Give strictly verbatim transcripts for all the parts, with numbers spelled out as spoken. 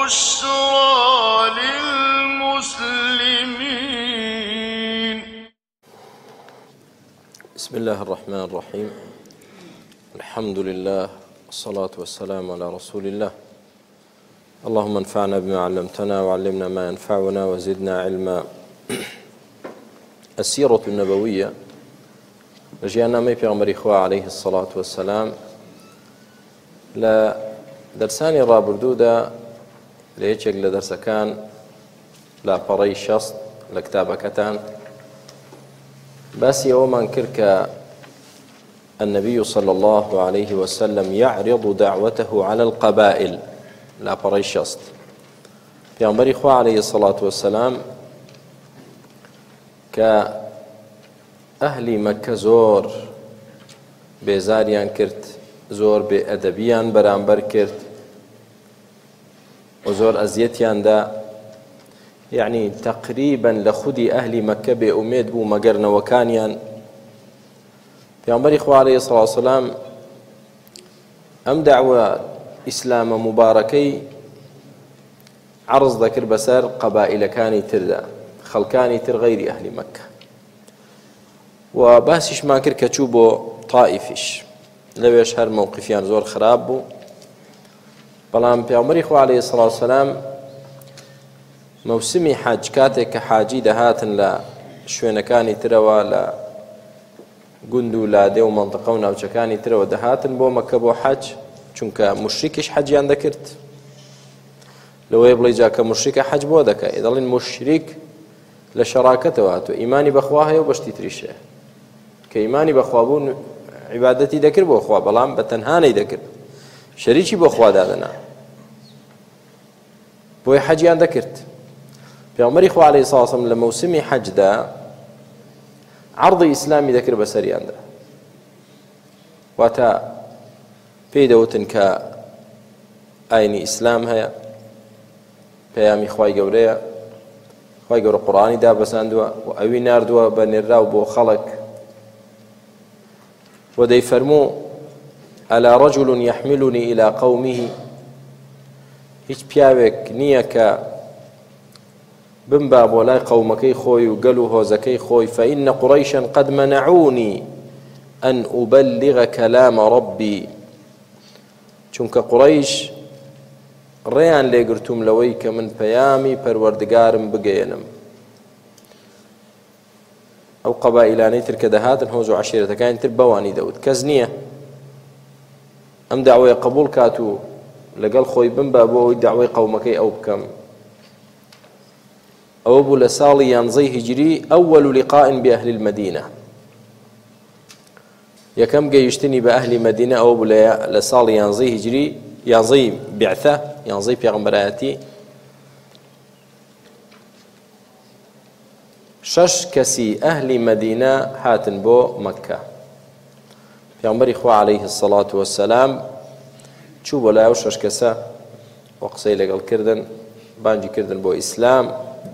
وبشرى للمسلمين. بسم الله الرحمن الرحيم. الحمد لله والصلاة والسلام على رسول الله. اللهم انفعنا بما علمتنا وعلمنا ما ينفعنا وزدنا علما. السيرة النبوية لجيانا مي پیغمبری خوا عليه الصلاة والسلام لا درساني رابردودا ليچك لدرسكان لا پري شصت لكتابكتان بس يوما كرك النبي صلى الله عليه وسلم يعرض دعوته على القبائل لا پري شصت پیغمبری خوا عليه الصلاة والسلام كأهل مكة زور بێزاریان کرد زۆر بێئەدەبیان بەرامبەر کرد و زۆر ئەزیەتیان دا یعنی تقریبا لە خودی ئەهلی مەکە بێئومێد بوو مەگەر نەوەکانیان پێغەمبەری خوا عەلەیهی سەڵاتو وەسەلام ئەم داعوە ئیسلامە مبارەکەی عەرض دەکرد بەسەر قەبائیلەکانی تردا خەڵکانی تر غەیری ئەهلی مەکە و باسیشمان کرد کە چوو بۆ تائیفیش لەوێش هەر مووقفیان زۆر خراپ بوو بەڵام پێغەمبەری خوا عەلەیهی سەڵاتو وەسەلام مەوسمی حەج کاتێک کە حاجی دەهاتن لە شوێنەکانی ترەوە لە گوند و لادێ و مەنتقە و ناوچەکانی ترەوە دەهاتن بۆ مەکە بۆ حەج چونکە موشریکیش حەجیان دەکرد لەوەی بڵێ جا کە موشریکە حەج بۆ دەکات دەڵێن موشریک لە شەراکەتەوە هاتووە ئیمانی بەخوا هەیە و بەشتی تریشەیە کە ئیمانی بەخوا بوو عیبادەتی دەکرد بۆ خوا بەڵام بە تەنهانەی دەکرد شەریکی بۆ خوا دادەنا بۆی حەجیان دەکرد پێغەمبەری خوا عەلەیهی سەڵاتو وەسەلام لە مەوسمی حەجدا عەرضی ئیسلامی دەکرد بەسەریاندا واتە پێی دەوتن کە ئاینی ئیسلام هەیە پەیامی خوای گەورەیە خوای گەورە قورئانی دابەزاندووە و ئەوی ناردووە بە نێرااو بۆ خەڵک و دەیفەرموو ئەلا رەجل یەحملنی إلى قومه هیچ پیاوێک نییە کە بمبا بۆ لای قەومەکەی خۆی و گەل و هۆزەکەی خۆی فإن قريشا قد منعوني أن أبلغ كلام ربي چونکە قوڕەیش ڕێیان لێگرتووم لەوەی کە من پەیامی پەروەردگارم بگەێنم ئەو قەبائیلانەی تر کە دەهاتن هۆز و عەشیرەتەکانی تر بەوانی دەوت کەس نییە ئەم داوایە قبوڵ کات و لەگەڵ خۆی بمبا بۆ ئەوەی داوای قەومەکەی ئەو بکەم ئەوە بوو لە ساڵی یانزەی هیجری ئەوەل لقاء بأهل المدینە یەکەم گەیشتنی بە ئەهلی مەدینە ئەوە بوو لە ساڵی یانزەی هیجری یانزەی بیعثە یانزەی پێغەمبەرایەتی شەش کەسی ئەهلی مەدینە هاتن بۆ مەکە پێغەمبەری خوا عەلەیهی السەڵاتو وەسەلام چوو بۆ لای ئەو شەش کەسە و قسەی لەگەڵ کردن بانگی کردن بۆ ئیسلام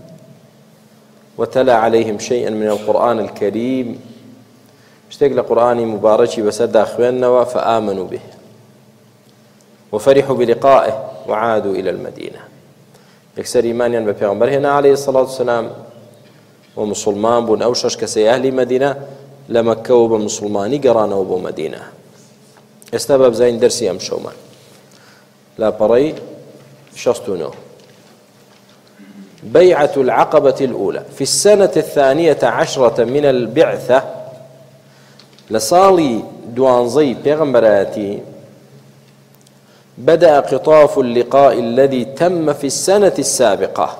وتلا عليهم شيئا من القرآن الكريم شتێک لە قورئانی مبارەکی بەسەردا خوێندنەوە فآمنوا به وفرحوا بلقائه وعادوا إلى المدينة یەکسەر ئیمانیان بە پێغەمبەر هێنا عەلەیهی السەڵاتو وەسەلام و مسلمان بوون ئەو شەش کەسەی ئەهلی مەدینە لە مەکە و بە مسلمانی گەڕانەوە بۆ مەدینە ئێستا بە بزانین دەرسی ئەم شەومان لاپەڕەی شەست و نۆ بيعة العقبة الأولى في السنة الثانية عشرة من البعثة لصالي دوانزي بيغمبراتي بدأ قطاف اللقاء الذي تم في السنة السابقة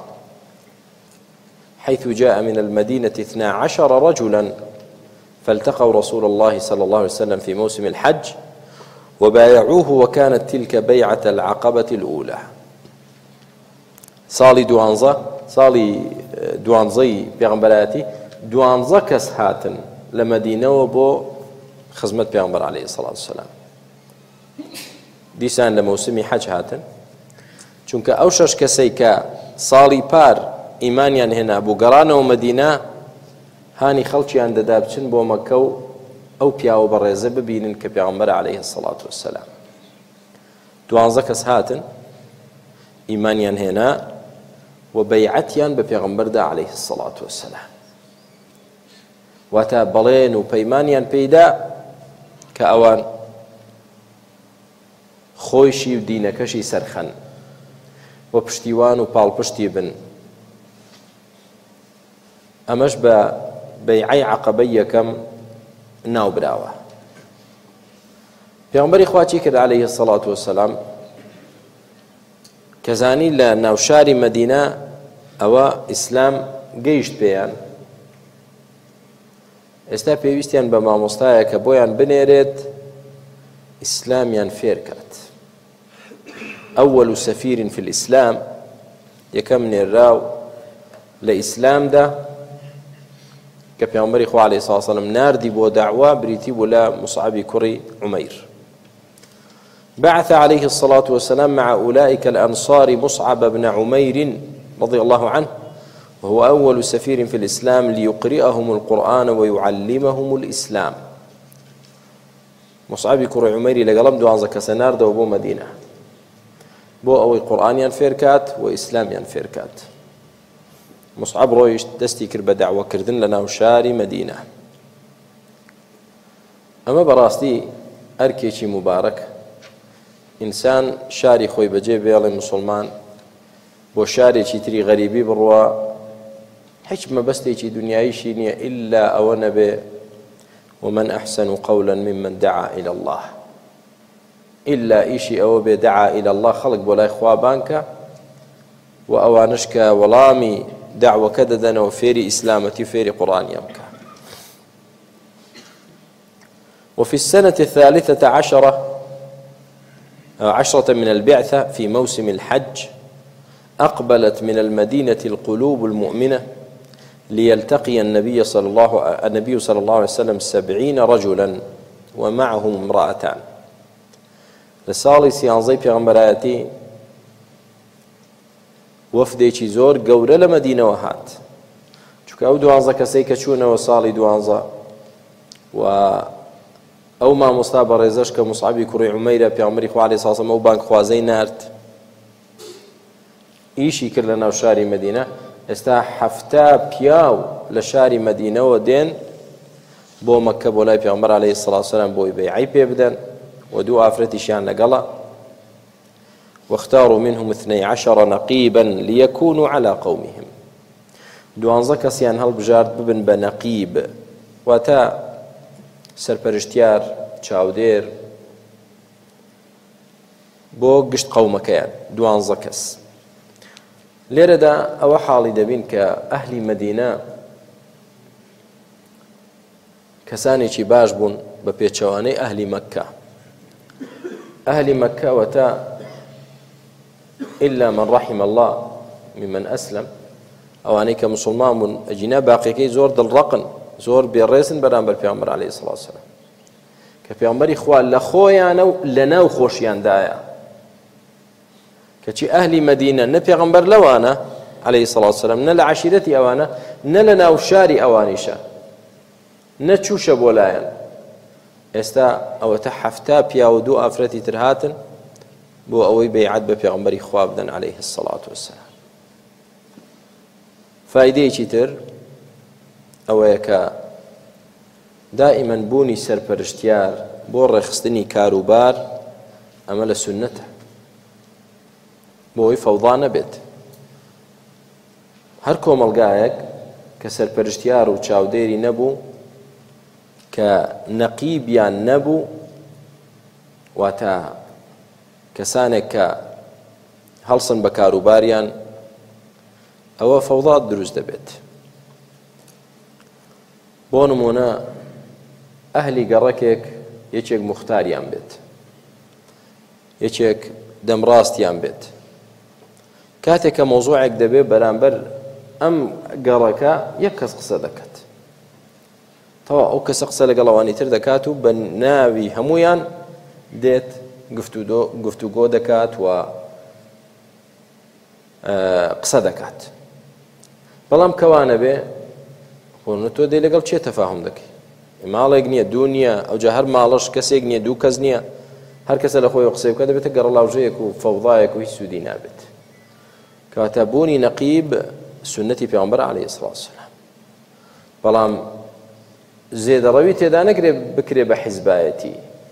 حيث جاء من المدينة اثنا عشر رجلا فالتقوا رسول الله صلى الله عليه وسلم في موسم الحج وبايعوه وكانت تلك بيعة العقبة الأولى ساڵی دوانزە ساڵی دوانزەی پێغەمبەرایەتی دوانزە کەس هاتن لە مەدینەوە بۆ خزمەت پێغەمبەر عەلەیهی السەڵاتو وەسەلام دیسان لە مەوسمی حەج هاتن چونکە ئەو شەش کەسەی کە ساڵی پار ئیمانیان هێنا بوو گەڕانەوە مەدینە هانی خەڵکیان دەدا بچن بۆ مەکە و ئەو پیاوە بەڕێزە ببینن کە پێغەمبەر عەلەیهی السەڵاتو وەسەلام دوانزە کەس هاتن ئیمانیان هێنا و بەیعەتیان بە پێغەمبەردا عەلەیهی السەڵاتو وەسەلام، واتە بەڵێن و پەیمانیان پێیدا کە ئەوان خۆیشی و دینەکەشی سەرخەن و پشتیوان و پاڵپشتی بن. ئەمەش بە بەیعەی عەقەبەی یەکەم ناوبراوە. پێغەمبەری خوا چی کرد عەلەیهی السەڵاتو وەسەلام؟ کە زانی لە ناوشاری مەدینە ئەوە ئیسلام گەیشت پێیان، ئێستا پێویستیان بە مامۆستایە کە بۆیان بنێرێت ئیسلامیان فێر کات. ئەوەل سەفیرین فی الئیسلام، یەکەم نێراو لە ئیسلامدا کە پێغەمبەری خوا عەلەیهی سڵاتو وەسەلام ناردی بۆ داعوا بریتی بوو لە موسعەبی کوڕی عومەیر. بعث عليه الصلاة والسلام مع أولئك الأنصار مصعب بن عمير رضي الله عنه، وهو أول سفير في الإسلام ليقرئهم القرآن ويعلمهم الإسلام. مصعب كري عميري لقلم دوانزا كسنار دو بو مدينة بو أوي قرآن ينفيركات وإسلام ينفيركات. مصعب رويش دستي كرب دعوة كردن لنا وشاري مدينة. أما براستي أركيشي مبارك ئینسان شاری خۆی بەجێ بێڵێ مسلمان بۆ شارێکی تری غەریبی بڕوە، هیچ مەبەستێکی دنیاییشی نییە ئیلا ئەوە نەبێ ومن أحسن قولا ممن دعا إلى الله، ئیلا ئیشی ئەوە بێ دعا إلى الله خەڵک بۆ لای خوا بانکە و ئەوانش کە وەڵامی دعوەکە دەدەنەوە فێری ئیسلامەتی و فێری قورئانیان بکە. وفي السنة الثالثة عشرة عشرة من البعثة في موسم الحج أقبلت من المدينة القلوب المؤمنة ليلتقي النبي صلى الله النبي صلى الله عليه وسلم سبعين رجلا ومعهم امرأتان. لساڵی سیانزەی پێغەمبەرایەتی وەفدێکی زۆر گەورە لە مەدینەوە هات، چونکە ئەو دوانزە کەسەی کە چوونەوە ساڵی دوانزە و ئەو مامۆستا بەڕێزەش کە موسعەبی کوڕی عومەیرە پێغەمبەری خوا عەلەیهی سڵاتو وەسەلام ئەو بانگخوازەی نارد ئیشی کرد لە ناو شاری مەدینە. ئێستا حەفتا پیاو لە شاری مەدینەوە دێن بۆ مەککە بۆ لای پێغەمبەر عەلەیهی سڵاتو وسەلام بۆی بەیعەی پێ بدەن و دوو ئافرەتیشیان لەگەڵە. واختاروا منهم اثني عشر نقيبا ليكونوا على قومهم. دوانزە کەسیان هەڵبژارد ببن بە نەقیب، واتە سەرپەرشتیار چاودێر بۆ گشت قەومەکەیان، دوانزە کەس. لێرەدا ئەوە حاڵی دەبین کە ئەهلی مەدینە کەسانێکی باش بوون بە پێچەوانەی ئەهلی مەککە. ئەهلی مەککە وەتە إلا من رحم الله ممن أسلم، ئەوانەی کە مسلمان بوون ئەجینا باقیەکەی زۆر دڵڕەقن، زۆر بێڕێزن بەرامبەر پێغەمبەر عەلەیهی سڵاتو وسەلام، کە پێغەمبەری خوا لە خۆیانە و لە ناو خۆشیاندایە. کەچی ئەهلی مەدینە نە پێغەمبەر لەوانە عەلەیهی سڵاتو وسەلام، نە لە عەشیرەتی ئەوانە، نە لە ناو شاری ئەوانیشە، نە چووشە بۆ لایەن. ئێستا ئەوەتە حەفتا پیا و دوو ئافرەتی تر هاتن بۆ ئەوەی بەیعەت بە پێغەمبەری خوا بدەن عەلەیهی سڵاتو وسەلام. فایدەیەکی تر ئەوەیە کە دائیمەن بوونی سەرپەرشتیار بۆ ڕێخستنی کاروبار ئەمە لە سوننەتە، بۆ ئەوەی فەوضا نەبێت. هەر کۆمەڵگایەک کە سەرپەرشتیار و چاودێری نەبوو، کە نەقیبیان نەبوو، واتە کەسانێک کە هەڵسن بە کاروباریان، ئەوە فەوضا دروست دەبێت. بۆ نمونە ئەهلی گەڕەکێک یەکێک موختاریان بێت، یەکێک دەمڕاستیان بێت، کاتێک کە مۆزوعێک دەبێت بەرامبەر ئەم گەڕەکە یەک کەس قسە دەکات، تەوا ئەو کەسە قسە لەگەڵ ئەوانی تر دەکات و بە ناوی هەمویان دێت گفتوگۆ دەکات و قسە دەکات. بەڵام کەوانە بێ تۆ دەی لەگەڵ چێ تەفاهم دەکەی؟ ماڵێک نییە، دوو نییە، ئەوجا هەر ماڵەش کەسێک نییە، دوو کەس نییە، هەر کەسە لە خۆی قسەی بکات دەبێتە گەڕەڵاوژەیەک و فەوضایەک و هیچ سوودی نابێت. کەواتە بوونی نەقیب سنەتی پێغەمبەر عەلەیهی سڵاو وسەلام. بەڵام زێدەڕەوی تێدا نەکرێ بکرێ بە حیزبایەتی.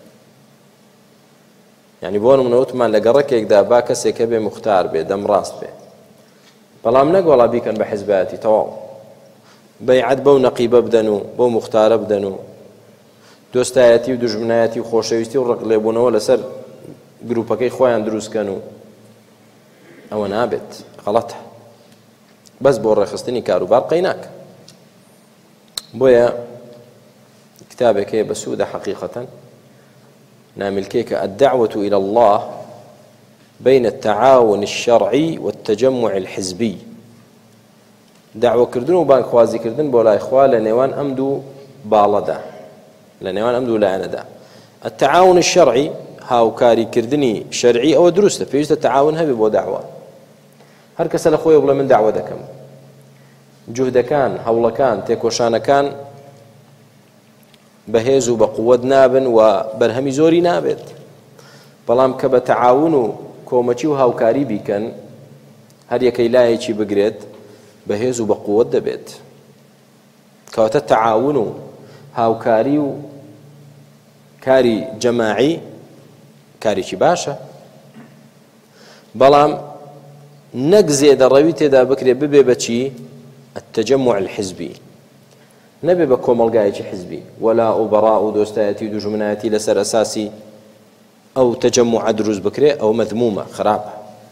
یعنی بۆ نمونە وتمان لە گەڕەکێکدا با کەسێک هەبێ موختار بێ دەمڕاست بێ، بەڵام نەک وەڵا بیکەن بە حیزبایەتی تەواو بەیعەت بەو نەقیبە بدەن و بەو موختارە بدەن و دۆستایەتی و دوژمنایەتی و خۆشەویستی و ڕقلێبوونەوە لەسەر گروپەکەی خۆیان دروستکەن و ئەوە نابێت، غەڵەتە. بەس بۆ ڕێخستنی کاروبار قەی ناکە. بۆیە کتابێک هەیە بە سوودە حەقیقەتەن ناملكيك الدعوة إلى الله بين التعاون الشرعي والتجمع الحزبي. دعوة كردن وبان خوازي كردن بولا إخوة لنيوان أمدو بالدا لنيوان أمدو لعندا. التعاون الشرعي هاو كاري كردني شرعي أو درسته فيجد التعاون هبي بو دعوة هر كسل أخوي يبلا من دعوة دكم جهد كان هولا كان تيكوشان كان بەهێز و بە قووەت نابن و بەرهەمی زۆری نابێت. بەڵام کە بە تەعاون و کۆمەچی و هاوکاری بیکەن هەر یەکەی لایەکی بگرێت بەهێز و بە قووەت دەبێت. کەواتە تەعاون و هاوکاری و کاری جەماعی کارێکی باشە، بەڵام نەک زێدەڕەوی تێدا بکرێ ببێ بەچی التەجەمع الحزبی، نەبێ بە کۆمەڵگایەکی حزبی وەلا ئوبەڕا و دۆستایەتی و دوژمنایەتی لەسەر ئەساسی ئەو تەجەموعە دروست بکرێ، ئەو مەذمومە خراپە.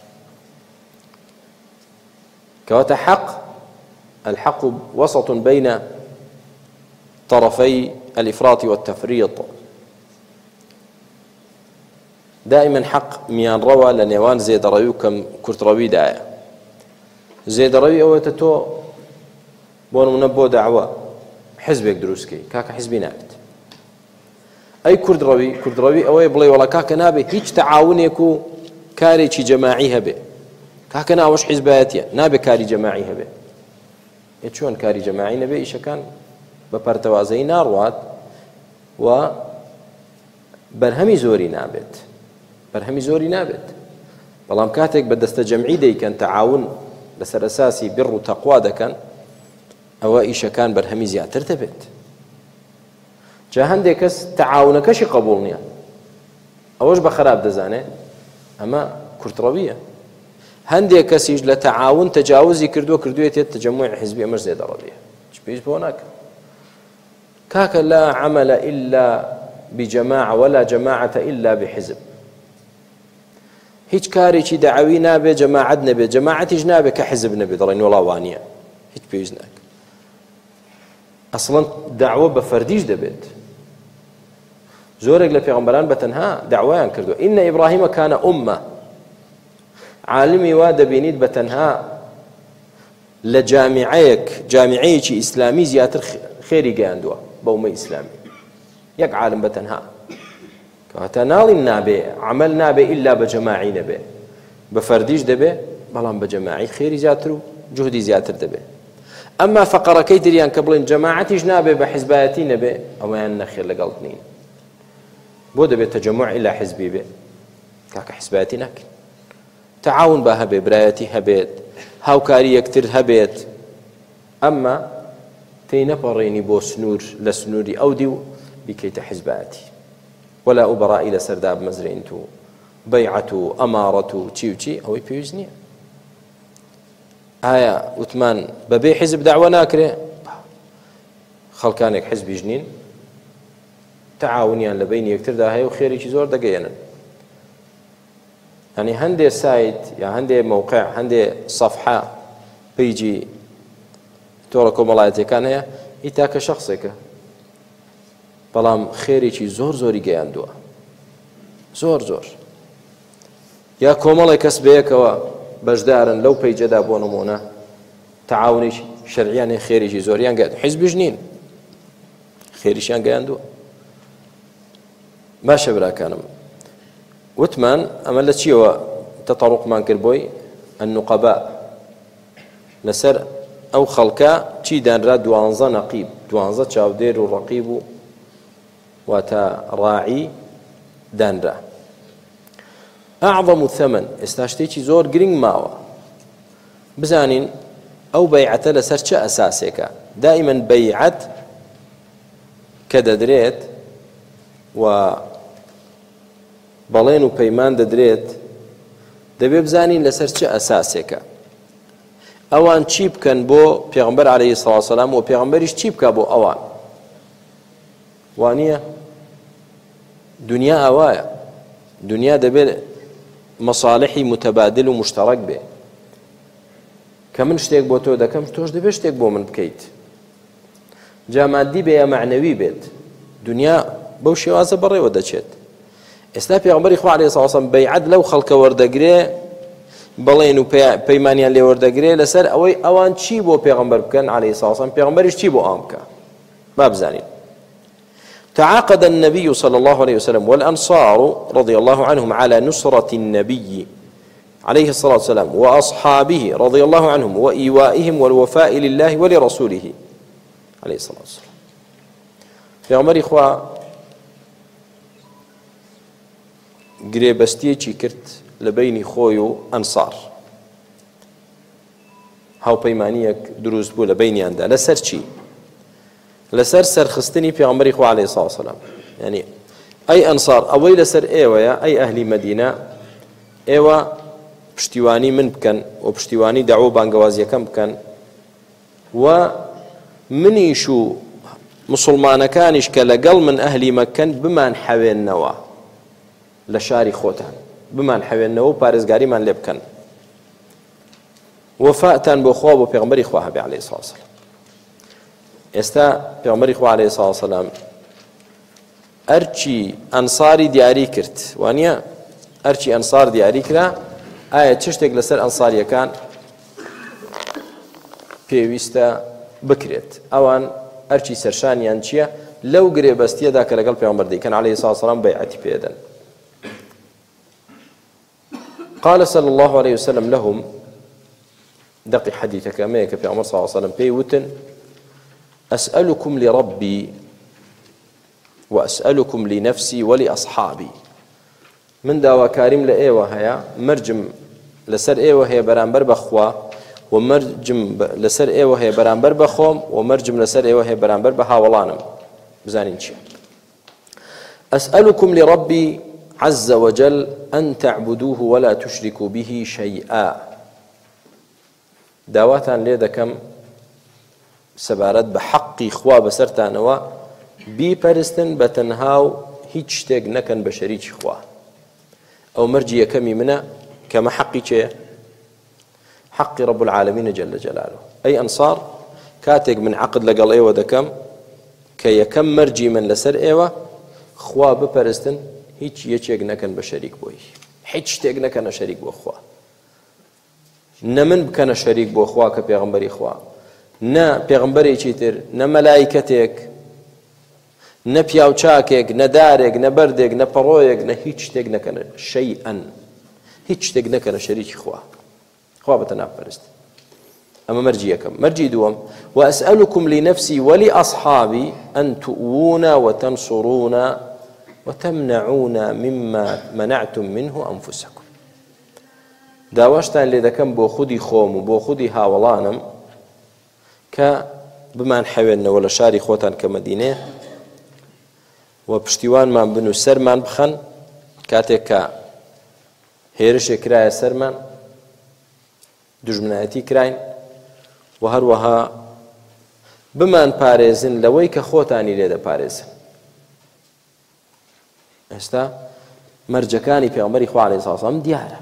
کەواتە حەق الحەق وسط بين طرفي الإفراط والتفريط. دائما حق ميان روى لنيوان زيد روي كم كرت روي داية زيد روي أو تتو بون منبو دعوة حزبك دروسكي كاك حزبي نابت أي كرد روي كرد روي أو يبلي ولا كاك نابي هيج تعاونيكو كاري شي جماعي هبه كاك ناوش حزباتيا نابي كاري جماعي هبه يتشون كاري جماعي نبي إيش كان ببرتوازي ناروات و برهمي زوري نابت برهمي زوري نابت بەڵام کاتێک بە دەستە جەمعی دەیکەن تەعاون لەسەر ئەساسی بڕ و تەقوا دەکەن ئەوە ئیشەکان بەرهەمی زیاتر دەبێت. جا هەندێک کەس تەعاونەکەشی قبوڵ نییە، ئەوەش بە خراپ دەزانێت، ئەمە کورتڕەویە. هەندێک کەسیش لە تەعاون تەجاوزی کردووە کردوێتێت تەجەموعی حیزبی، ئەمەش زێدەڕەویە، هیچ پێویست بۆ ناکە. كاك لا عمل إلا بجماعة ولا جماعة إلا بحزب. هيج كاري شي دعوي نابي جماعة نبي جماعة نابي كحزب نبي ضرين ولا وانية هيج بيزنك أصلا دعوة بفرديش دبيت زورك لبيغمبران بتنها دعوان كردو إن إبراهيم كان أمة عالمي واد بينيد بتنها لجامعيك جامعيك إسلامي زياتر خيري جاندوا بومي إسلامي يك عالم بتنها كهتنال النابي عمل نابي إلا بجماعي نبي بفرديش دبي بلان بجماعي خيري زياتر جهدي زياتر دبي أما فقر كيتريان قبل جماعتي جنابي بحزباتي نبي أو يعني نخير لقلتنين بو دبي تجمع إلا حزبي بي كاك حزباتي ناكن تعاون بها برايتي هبيت هاوكاري يكتر هبيت أما تينبريني بو سنور لسنوري أوديو بكيت حزباتي ولا أبراء إلى سرداب مزرينتو بيعتو أمارتو تشيو تشي أو يبيوزني آية وثمان ببي حزب دعوة ناكرة خلقانك حزب جنين تعاونيان لبيني يكتر ده هاي وخيري شي زور دقينا يعني هندي سايت يعني هندي موقع هندي صفحة بيجي توركم الله كان هي إتاك شخصك بەڵام خێرێکی زۆر زۆری گەیاندووە زۆر زۆر یا کۆمەڵی کەس بەیەکەوە بەشدارن لەو پەیجەدا بۆ نمونە تەعاونی شەرعیان خێریشی زۆریان گەیاندووە حیزبیش نین خێریشیان گەیاندووە. باشە براکانم وتمان ئەمە لە چیەوە تەتەڕوقمان کرد بۆی النوقەبا لەسەر ئەو خەڵکە چی دانرا دوانزە نەقیب دوانزە چاودێر و ڕەقیب و واتا راعي دانرا أعظم الثمن استاشتيشي زور جرينج ماوا بزانین ئەو بەیعەتە لەسەر چه ئەساسێکە. دائیمەن بەیعەت کە دەدرێت و بەڵێن و پەیمان دەدرێت دەبێ بزانین لەسەر چه ئەساسێکە. ئەوان چی بکەن بۆ پێغەمبەر عەلەیهی سەڵاتو وەسەلام و پێغەمبەریش چی بکە بۆ ئەوان. وانییە دنیا ئەوایە، دنیا دەبێت مەصالحی متەبادل و مشتەڕەک بێ، کە من شتێک بۆ تۆ دەکەم تۆش دەبێت شتێک بۆ من بکەیت. جا مادی بێ یا معنەوی بێت، دنیا بەو شێوازە بەڕێوە دەچێت. ئێستا پێغەمبەری خوا عەلەیهی سەڵاتو وەسەلام بەیعەت لەو خەڵکە وەردەگرێ، بەڵێن و پەیمانیان لێ وەردەگرێ لەسەر ئەوەی ئەوان چی بۆ پێغەمبەر بکەن عەلەیهی سەڵاتو وەسەلام، پێغەمبەریش چی بۆ ئەوان بکە. با بزانین. تعاقد النبي صلى الله عليه وسلم والأنصار رضي الله عنهم على نصرة النبي عليه الصلاة والسلام وأصحابه رضي الله عنهم وإيوائهم والوفاء لله ولرسوله عليه الصلاة والسلام. في عمر إخوة گرێبەستیەکی کرد لە بەینی خۆی و ئەنسار، هاوپەیمانیەک دروست بوو لە بەینیاندا. لەسەر چی؟ لەسەر سەرخستنی پێغەمبەری خوا عەلەیهی سەڵاتو وەسەلام. یعنی ئەی ئەنسار، ئەوەی لەسەر ئێوەیە، ئەی ئەهلی مەدینە، ئێوە پشتیوانی من بکەن و پشتیوانی داعوە بانگەوازیەکەم بکەن، و منیش و مسلمانەکانیش کە لەگەڵ من ئەهلی مەکەن بمان حەوێننەوە لە شاری خۆتان، بمان حەوێننەوە و پارێزگاریمان لێ بکەن. وەفاتان بۆ خوا بۆ پێغەمبەری خوا هەبێ عەلەیهی سەڵاتو وەسەلام. ئێستا پێغەمبەری خوا عەلەیهی سەڵاتو وەسەلام ئەرچی ئەنساری دیاری کرد، وانییە ئەرچی ئەنسار دیاری کرا، ئایا چ شتێک لەسەر ئەنساریەکان پێویستە بکرێت. ئەوان ئەرچی سەرشانیان چییە؟ لەو گرێبەستیەدا کە لەگەڵ پێغەمبەر دەیکەن عەلەیهی سەڵاتو وەسەلام بەیعەتی پێدەن. قال صلى الله عليه وسلم لهم، دقي حديثك أمامك في عمر صلى الله عليه وسلم بي وتن: أسألكم لربي وأسألكم لنفسي ولأصحابي. من داوا كريم لأيوة هيا مرجم لسر أيوة هي برانبر بخوا، ومرجم لسر أيوة هي برانبر بخوم، ومرجم لسر أيوة هي برانبر بهاولانم. بزانين شيء. أسألكم لربي عز وجل أن تعبدوه ولا تشركوا به شيئا. داواتان لێ دەکەم سەبارەت بە حەقی خوا بەسەرتانەوە بیپەرستن بە تەنها و هیچ شتێک نەکەن بە شەریکی خوا. ئەو مەرجی یەکەمی منە کەمە حەقی چێە؟ حەقی رب العالمین جل جلاله. ئەی ئەنسار، کاتێک من عەقد لەگەڵ ئێوە دەکەم کە یەکەم مەرجی من لەسەر ئێوە خوا بپەرستن، هیچ یەکێک نەکەن بە شەریک بۆی، هیچ شتێک نەکەنە شەریک بۆ خوا. نە من بکەنە شەریک بۆ خوا کە پێغەمبەری خوا، نە پێغەمبەرێکی تر، نە مەلایکەتێک، نە پیاوچاکێک، نە دارێک، نە بەردێک، نە پەڕۆیەک، نە هیچ شتێک نەکەنە شەیئەن، هیچ شتێک نەکەنە شەریکی خوا. خوا بەتەنها بپەرست. ئەمە مەرجی یەکەم. مەرجی دووەم: وأسألكم لنفسي ولأصحابي أن تؤوونا وتنصرونا وتمنعونا مما منعتم منه أنفسكم. داواشتان لێ دەکەم بۆ خودی خۆم و بۆ خودی هاوڵانم کە بمان حەوێننەوە لە شاری خۆتان کە مەدینێ، و پشتیوانمان بن و سەرمان بخەن کاتێک کە هێرشێک کرایە سەرمان، دوژمنایەتی کراین، و هەروەها بمان پارێزن لەوەی کە خۆتانی لێ دەپارێزن. ئێستا مەرجەکانی پێغەمبەری خوا عەلەیهی سەڵاتو وەسەلام دیارە.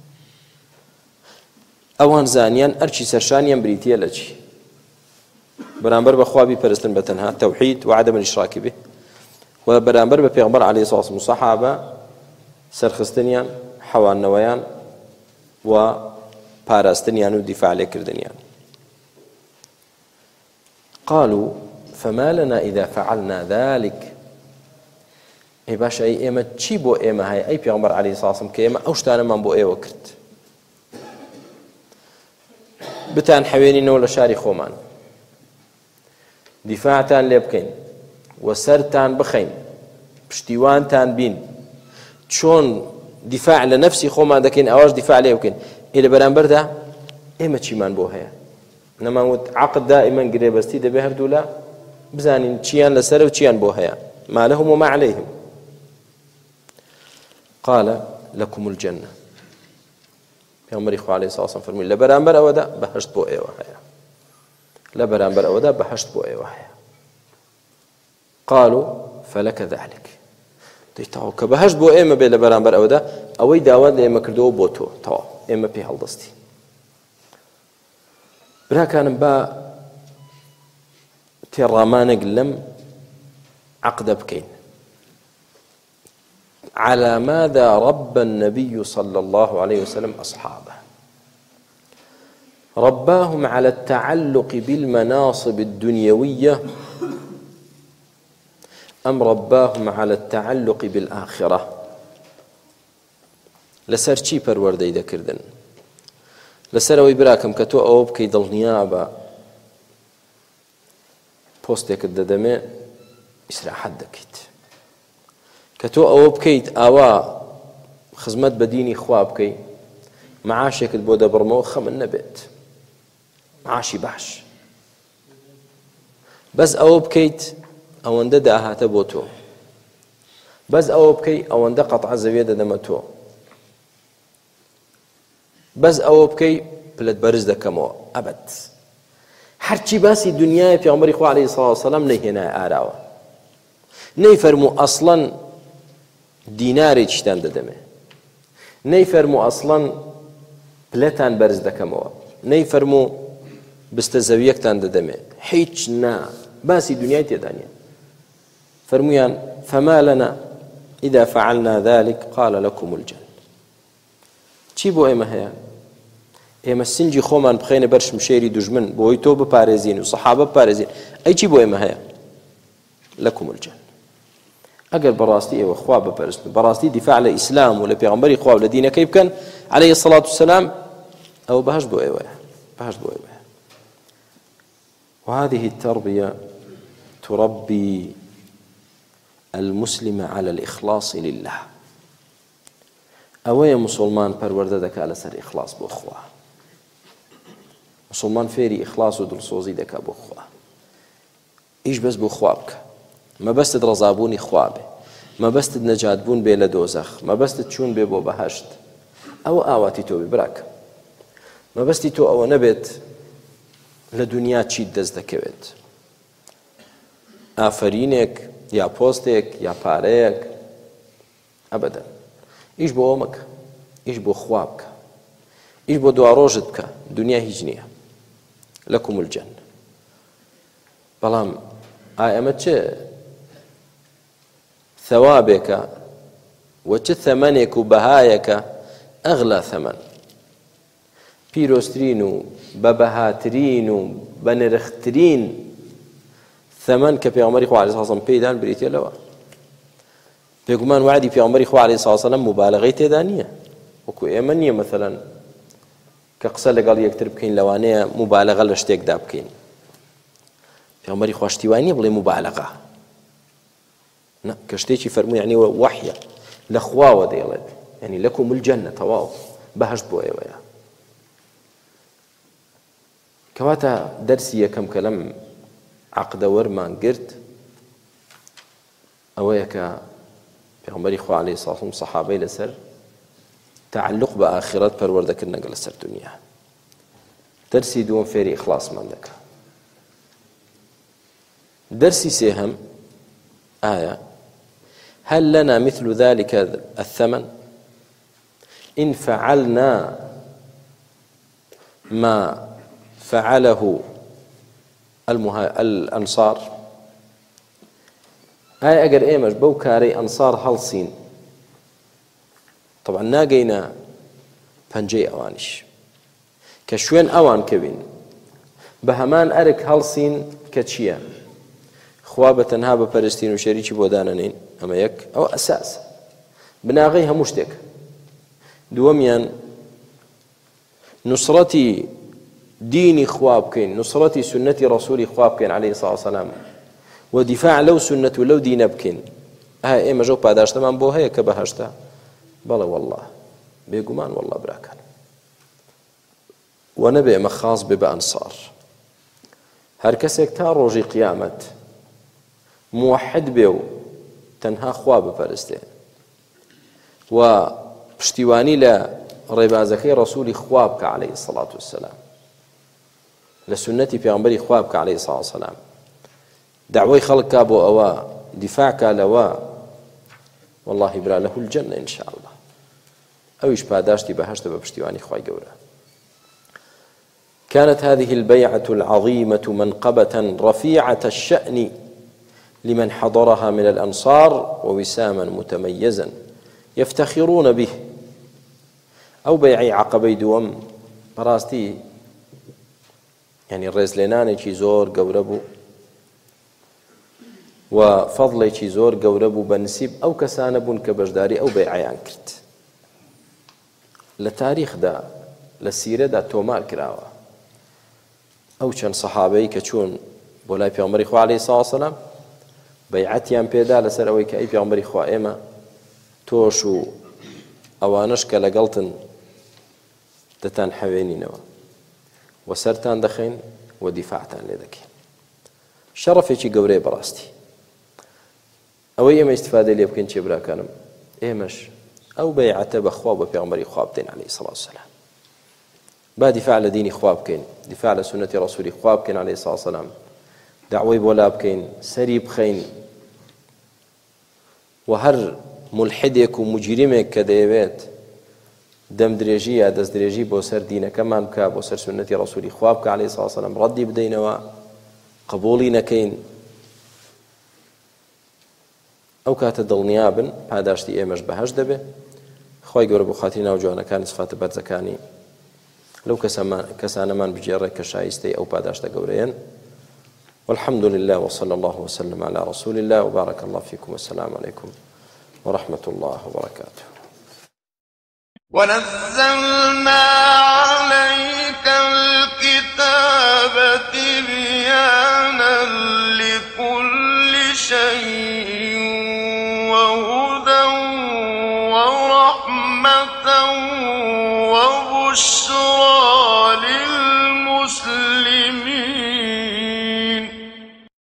ئەوان زانیان ئەرچی سەرشانیان بریتیە لە چی؟ بەرامبەر بە خوا بیپەرستن بە تەنها، تەوحید و عەدەم الئیشراک بێ، و بەرامبەر بە پێغەمبەر عەلەیهی سەڵاتو وەسەلام و سەحابە سەرخستنیان، حەوانەوەیان و پاراستنیان و دیفاع لێکردنیان. قالوا فما لنا إذا فعلنا ذلك. ئەی باشە، ئەی ئێمە چی بۆ ئێمە هەیە ئەی پێغەمبەر عەلەیهی سەڵاتو وەسەلام کە ئێمە ئەو شتانەمان بۆ ئێوە کرد؟ بتان حەوێنینەوە لە شاری خۆمان، دیفاعتان لێ بکەین، و سەرتان بخەین، پشتیوانتان بین، چۆن دیفاع لە نەفسی خۆمان دەکەین ئەوەش دیفاع لێ بکەین. ئێ لە بەرامبەردا ئێمە چیمان بۆ هەیە نەماوت عەقد دائیمەن گرێبەستی دەبێ هەردوو لە بزانین چیان لەسەرە و چیان بۆ هەیە ما لهم وما عليهم قال لكم الجنة پێغەمبەری خوا عەلەیهی سڵاو وسەلام فەرمووی لە بەرامبەر ئەوەدا بەهەشت بۆ ئێوە هەیە لە بەرامبەر ئەوەدا بەهەشت بۆ ئێوە هەیە قالوا فلك ذلك دەیتەوە کە بەهەشت بۆ ئێمە بێ لە بەرامبەر ئەوەدا ئەوەی داوات لە ئێمە کردەوە بۆ تۆ تەواو ئێمە پێی هەڵدەستی براکانم با تێڕامانێک لەم عەقدە بکەین على ماذا ربى النبي صلى الله عليه وسلم أصحابه رباهم على التعلق بالمناصب الدنيوية أم رباهم على التعلق بالآخرة لسر چی پەروەردەی دەکردن لەسەرەوەی براکەم کە تۆ ئەوە بکەی دڵنیا بە پۆستێکت دەدەمێ ئیسراحەت دەکەیت کە تۆ ئەوە بکەیت ئاوا خزمەت بە دینی خوا بکەی معاشێکت بۆ دەبڕمەوە خەمن نەبێت معاشی باش بەس ئەوە بکەیت ئەوەندە داهاتە بۆ تۆ بەس ئەوە بکەی ئەوەندە قەتع زەویە دەدەمە تۆ بەس ئەوە بکەی پلت بەرز دەکەمەوە ئەبەد هەرچی باسی دنیای پێغەمبەری خوا عەلەیهی سڵاو وسەلام نەیهێنایە ئاراوە نەیفەرموو ئەسڵەن دینارێکیشتان دەدەمێ نەیفەرموو ئەسڵەن پلەتان بەرز دەکەمەوە نەیفەرموو بستە زەویەکتان دەدەمێ هیچ نا باسی دنیای تێدا نییە فەرموویان فما لنا إذا فعلنا ذلك قال لكم الجنة چی بۆ ئێمە هەیە ئێمە سنجی خۆمان بخەینە بەر شمشێری دوژمن بۆی تۆ بپارێزین و سەحابە بپارێزین ئەی چی بۆ ئێمە هەیە لەکم الجنة ئەگەر بەڕاستی ئێوە خوا بپەرستن بەڕاستی دیفاع لە ئیسلام و لە پێغەمبەری خوا و لە دینەکەی بکەن عەلەیهی الصەلاة وسەلام ئەوە بەهەشت بۆ ئێوەیە بەهەشت بۆ ئێوەیە وهذه التربية تربي المسلم على الإخلاص لله ئەوەیە مسلمان پەروەردە دەکا لەسەر ئیخلاص بۆ خوا مسلمان فێری ئیخلاص و دڵسۆزی دەکا بۆ خوا ئیش بەس بۆ خوا بکە مەبەستت ڕەزابوونی خوا بێ مەبەستت نەجاتبوون بێ لە دۆزەخ مەبەستت چوون بێ بۆ بەهەشت ئەوە ئاواتی تۆ بێ براکە مەبەستی تۆ ئەوە نەبێت لە دنیا چیت دەست دەکەوێت ئافرینێک یا پۆستێک یا پارەیەک ئەبەدەن ئیش بۆ ئەوە مەکە ئیش بۆ خوا بکە ئیش بۆ دوا ڕۆژت بکە دنیا هیچ نییە لەکم الجەنە بەڵام ئایا ئەمە چه ثەوابێکە و چه ثەمەنێک و بەهایەکە ئەغلا ثەمەن پیرۆستترین و بەبەهاترین و بەنرخترین ثەمەن کە پێغەمبەری خوا عەلەیهی سڵاو پێدان بریتێ لەوە بێگومان وعدی پێغەمبەری خوا عەلەیهی سڵاو وسەلام مبالغەی تێدا نییە وەکو ئێمە نییە مەثەلەن کە قسە لەگەڵ یەکتر بکەین لەوانەیە مبالغە لە شتێکدا بکەین پێغەمبەری خوا شتی وای نییە بڵێ مبالغە کە شتێکی فەرمووی یعنی وەحیە لە خواوە دەیڵێت یعنی لەکم الجەنە تەواو بەهەشت بۆ ئێوەیە کەواتە دەرسی یەکەم کە لەم عەقدە وەرمان گرت ئەوەیە کە پێغەمبەری خوا عەلەیهی سڵاو وسەلام سەحابەی لەسەر تعلق بە ئاخرەت پەروەردەکردنەگە لەسەر دنیا دەرسی دووەم فێری ئیخلاسمان دەکا درسي سيهم آية هل لنا مثل ذلك الثمن إن فعلنا ما فعله المها... الأنصار آية أجر إيمش بوكاري أنصار هالصين طبعا ناقينا بنجي أوانش كشوين أوان كبين بهمان أرك هالصين كتشيا خواب تنها بپرستین و شریکی بۆ دانەنین ئەمە یەک ئەو ئەساس بناغی هەموو شتێک دووەمیان نوسڕەتی دینی خوا بکەین نوسڕەتی سنەتی ڕەسوولی خوا بکەین عەلەیهی سڵاو وسەلام و دیفاع لەو سنەت و لەو دینە بکەین ئایا ئێمەژە و پاداشتەمان بۆ هەیە کە بەهەشتا بەڵێ وەڵڵا بێگومان وەڵڵا براکان و نەبێ ئەمە خاص بێ بە ئەنسار. هەر کەسێک تا ڕۆژی قیامەت موحد بێ و تەنها خوا بپەرستێ و پشتیوانی لە ڕێبازەکەی ڕەسوولی خوا بکە عەلەیهی سەڵات وەسەلام، لە سونەتی پێغەمبەری خوا بکە عەلەیهی سەڵات وەسەلام، دعوەی خەڵک کا بۆ ئەوە، دیفاع کا لەوە، واللهی برا لەهو الجەنە ئینشاء الله. ئەویش پاداشتی بەهەشتە بە پشتیوانی خوای گەورە. كانت هذه البيعة العظيمة منقبة رفيعة الشأن لمن حضرها من الأنصار ووساما متميزا يفتخرون به. أو بيعي عقبي دوم براستي يعني الرزلناني چي زور قوربو وفضلي چي زور قوربو بنسيب أو كسانبون كبجداري أو بيعيان كرت. لتاريخ دا لسيرة دا تومار كراوة ئەو چەند سەحابەی کە چوون بۆ لای پێغەمبەری خوا عەلەیهی سەڵات وەسەلام بەیعەتیان پێدا لەسەر ئەوەی کە ئەی پێغەمبەری خوا ئێمە تۆش و ئەوانش کە لەگەڵتن دەتان حەوێنینەوە و سەرتان دەخەین و دیفاعتان لێ دەکەین. شەڕەفێکی گەورەیە بەڕاستی. ئەوەی ئێمە ئیستیفادەی لێ بکەین چێ براکانم، ئێمەش ئەو بەیعەتە بەخوا و بە پێغەمبەری خوا بدەین عەلەیهی سەڵات وەسەلام. با دفاع لديني خواب كين، دفاع لسنة رسولي خواب كين عليه الصلاة والسلام، دعوي بولاب كين، سريب خين، وهر ملحدك ومجرمك كديبات دم دريجي يا دز دريجي بوسر دينه كمان بكا بوسر سنة رسولي خوابك عليه الصلاة والسلام ردي بدينوا قبولي نكين أو كات دڵنیابن پاداشتی ئێمەش بەهەشت دەبێ. خۆی گەورە بۆ خاتری ناوجوانەکانی سفاتە بەرزەکانی لو كسان من بجيرك كشايستي أو باداشتا قوريا. والحمد لله وصلى الله وسلم على رسول الله وبارك الله فيكم والسلام عليكم ورحمة الله وبركاته. ونزلنا عليك الكتاب تبيانا لكل شيء وهدى ورحمة وبشرى